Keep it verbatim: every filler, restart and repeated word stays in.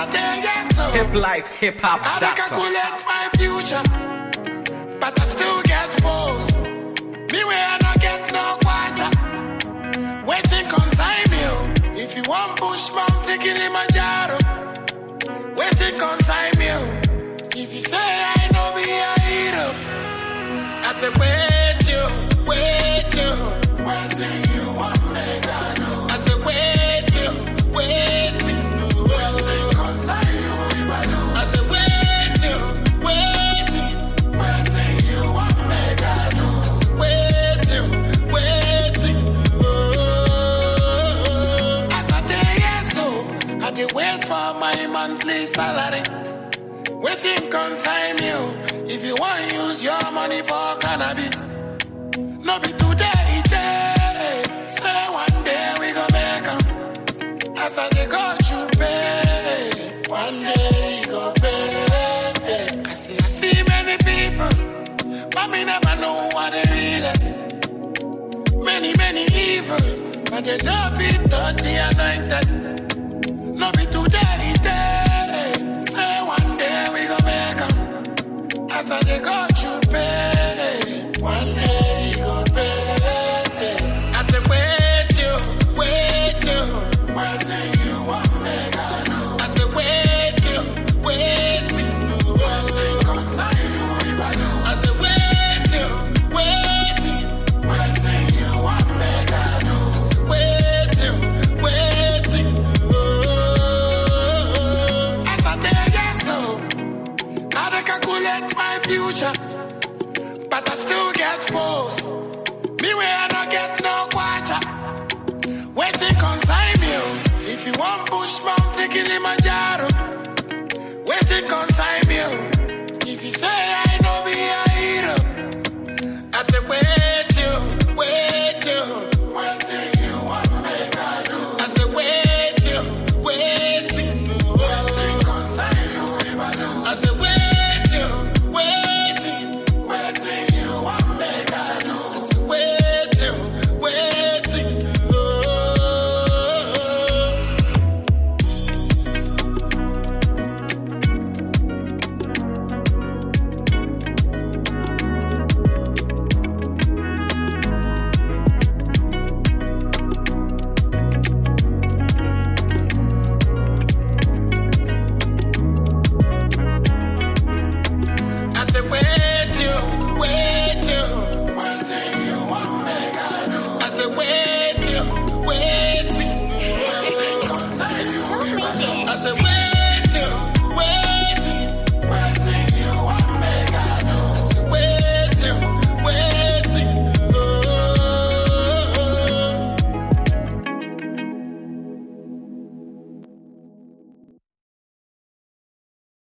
I tell you so. Hip life, hip hop. I don't calculate my future, but I still get force. Me where I don't get no quarter. Waiting consign me. If you want push mountain Kilimanjaro, waiting consign me. If you say I know be a hero, I say wait you, wait you, waiting you want me to do. I say wait you, wait you, waiting consign you. I say wait you, wait you, waiting you want me to do. I say wait you, wait you. Oh, as I day yes so, I dey wait for my monthly salary. Waiting consign you. If you want use your money for cannabis, no be today, day. Say one day we go make 'em. As I dey go to pay, one day you go pay. I see, I see many people, but me never know what the real is. Many, many evil, but they don't fit touch the anointed. No be today, day. Say one day we go make 'em. As I dey go to pay, one day you go pay. I say wait you, wait you, waiting you want me to do. I say wait you, wait you, waiting consign you if I do. I say wait you, wait you, waiting you want me to do. I say wait you, wait you. Oh, as I tell you so, I dey calculate my future, but I still get force. Me where I don't get no quarter. Waiting consign me. If you want push mountain Kilimanjaro, waiting consign me. If you say I know be a hero, I say wait.